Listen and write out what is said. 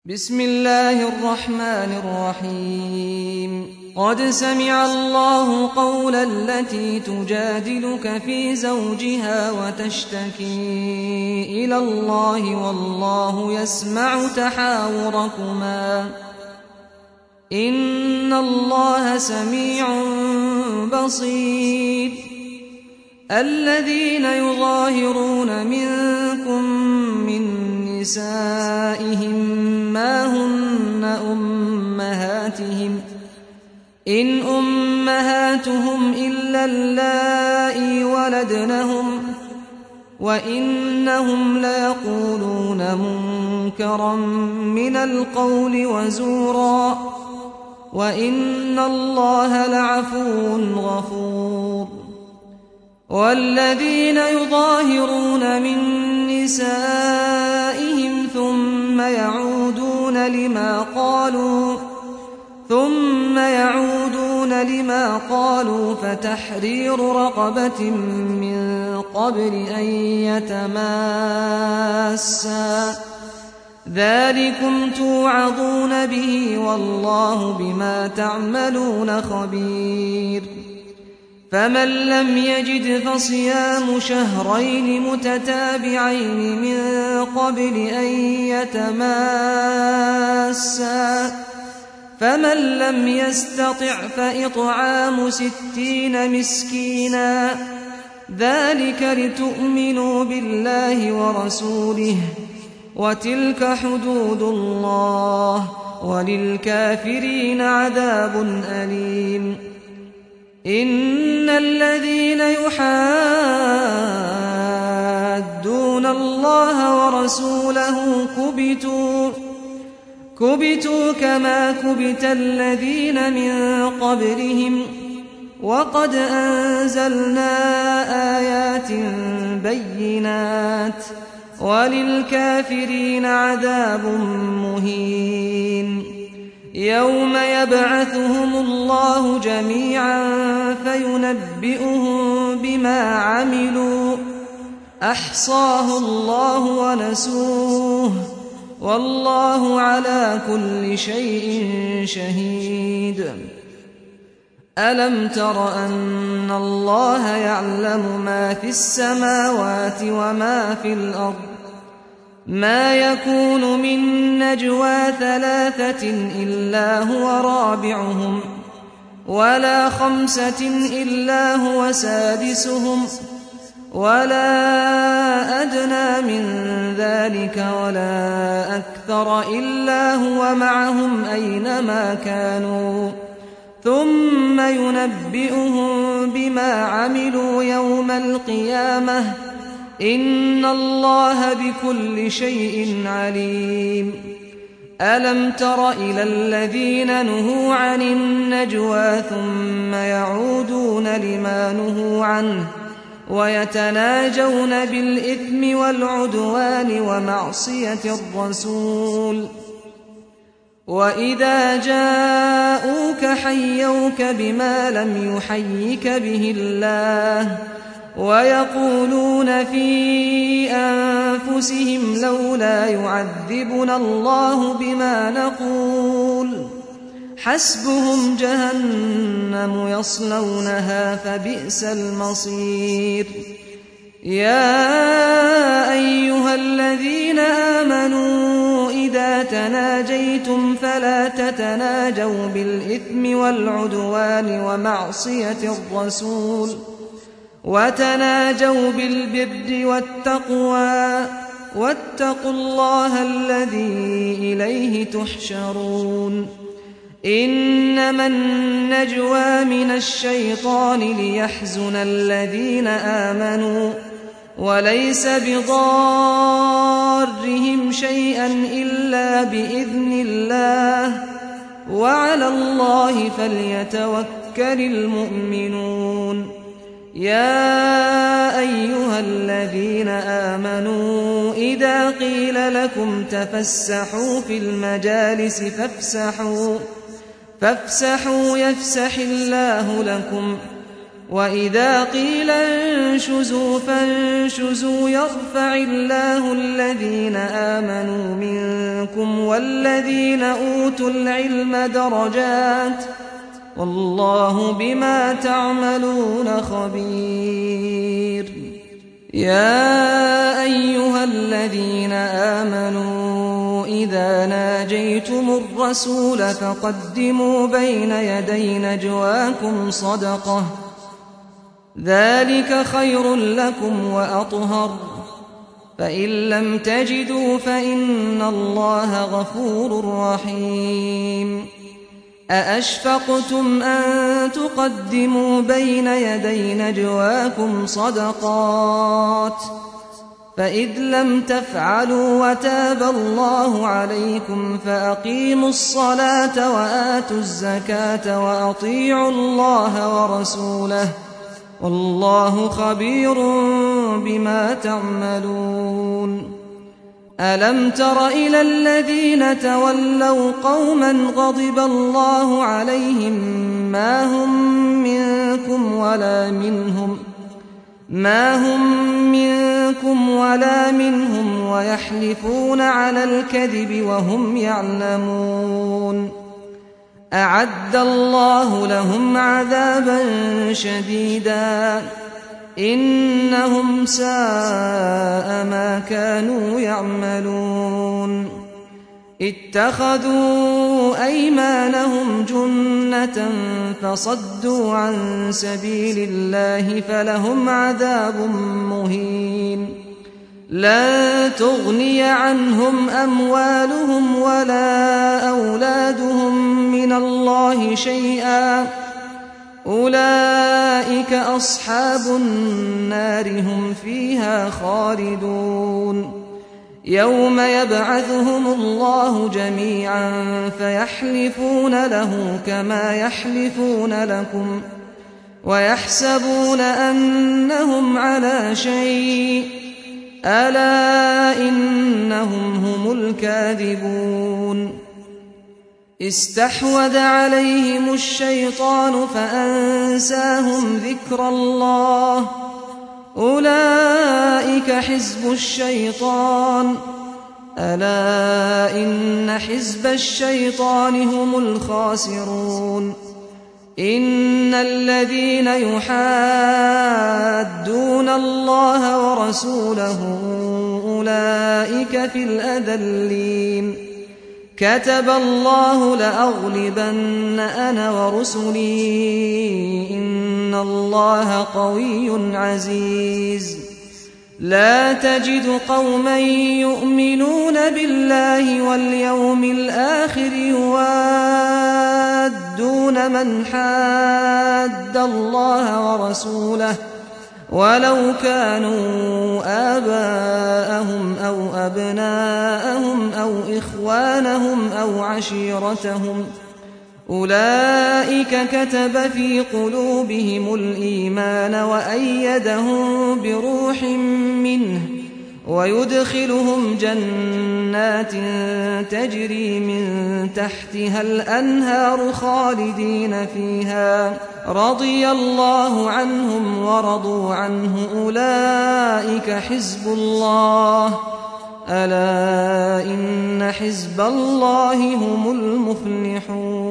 بسم الله الرحمن الرحيم قد سمع الله قول التي تجادلك في زوجها وتشتكي إلى الله والله يسمع تحاوركما إن الله سميع بصير الذين يظاهرون منكم من نسائهم ما هن أمهاتهم إن أمهاتهم إلا اللائي ولدنهم وإنهم ليقولون منكرا من القول وزورا وإن الله لعفو غفور والذين يظاهرون من نسائهم ثم يعودون لما قالوا فتحرير رقبة من قبل أن يتماسا ذلكم توعظون به والله بما تعملون خبير فمن لم يجد فصيام شهرين متتابعين من قبل أن يتماسا فمن لم يستطع فإطعام 60 مسكينا ذلك لتؤمنوا بالله ورسوله وتلك حدود الله وللكافرين عذاب أليم إن الذين يحادون الله ورسوله كبتوا كما كبت الذين من قبلهم وقد أنزلنا آيات بينات وللكافرين عذاب مهين يوم يبعثهم الله جميعا فينبئهم بما عملوا أحصاه الله ونسوه والله على كل شيء شهيد ألم تر أن الله يعلم ما في السماوات وما في الأرض ما يكون من نجوى 3 إلا هو رابعهم ولا 5 إلا هو سادسهم ولا أدنى من ذلك ولا أكثر إلا هو معهم أينما كانوا ثم ينبئهم بما عملوا يوم القيامة إن الله بكل شيء عليم ألم تر إلى الذين نهوا عن النجوى ثم يعودون لما نهوا عنه ويتناجون بالإثم والعدوان ومعصية الرسول وإذا جاءوك حيوك بما لم يحيك به الله ويقولون في أنفسهم لولا يعذبنا الله بما نقول حسبهم جهنم يصلونها فبئس المصير يا أيها الذين آمنوا إذا تناجيتم فلا تتناجوا بالإثم والعدوان ومعصية الرسول وتناجوا بالبر والتقوى واتقوا الله الذي إليه تحشرون إنما النجوى من الشيطان ليحزن الذين آمنوا وليس بضارهم شيئا إلا بإذن الله وعلى الله فليتوكل المؤمنون يا أيها الذين آمنوا إذا قيل لكم تفسحوا في المجالس فافسحوا يفسح الله لكم وإذا قيل انشزوا فانشزوا يرفع الله الذين آمنوا منكم والذين أوتوا العلم درجات والله بما تعملون خبير. يا أيها الذين آمنوا إذا ناجيتم الرسول فقدموا بين يدي نجواكم صدقة ذلك خير لكم وأطهر فإن لم تجدوا فإن الله غفور رحيم. أأشفقتم أن تقدموا بين يدي نجواكم صدقات فإذ لم تفعلوا وتاب الله عليكم فأقيموا الصلاة وآتوا الزكاة وأطيعوا الله ورسوله والله خبير بما تعملون. ألم تر إلى الذين تولوا قوما غضب الله عليهم ما هم منكم ولا منهم ويحلفون على الكذب وهم يعلمون. أعد الله لهم عذابا شديدا إنهم ساء ما كانوا يعملون. اتخذوا أيمانهم جنة فصدوا عن سبيل الله فلهم عذاب مهين. لن تغني عنهم أموالهم ولا أولادهم من الله شيئا أولئك أصحاب النار هم فيها خالدون. يوم يبعثهم الله جميعا فيحلفون له كما يحلفون لكم ويحسبون أنهم على شيء ألا إنهم هم الكاذبون. استحوذ عليهم الشيطان فأنساهم ذكر الله أولئك حزب الشيطان ألا إن حزب الشيطان هم الخاسرون. إن الذين يحادون الله ورسوله أولئك في الأذلين. كتب الله لأغلبن أنا ورسلي إن الله قوي عزيز. لا تجد قوما يؤمنون بالله واليوم الآخر يوادون من حاد الله ورسوله ولو كانوا آباءهم أو أبناءهم أو إخوانهم أو عشيرتهم أولئك كتب في قلوبهم الإيمان وأيدهم بروح منه ويدخلهم جنات تجري من تحتها الأنهار خالدين فيها رضي الله عنهم ورضوا عنه أولئك حزب الله ألا إن حزب الله هم المفلحون.